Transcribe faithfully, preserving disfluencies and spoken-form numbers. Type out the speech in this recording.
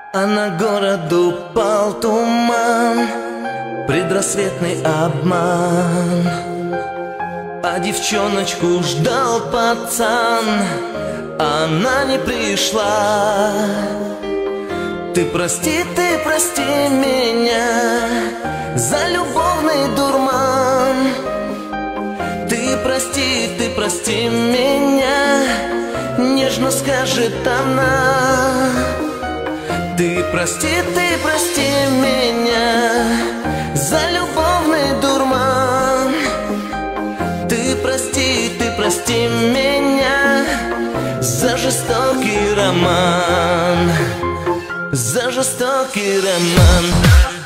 А на город упал туман, предрассветный обман. А девчоночку ждал пацан, она не пришла. Ты прости, ты прости меня за любовный дурман. Ты прости, ты прости меня, нежно скажет она. Ты прости, ты прости меня за любовный дурман. Ты прости, ты прости меня за жестокий роман, за жестокий роман.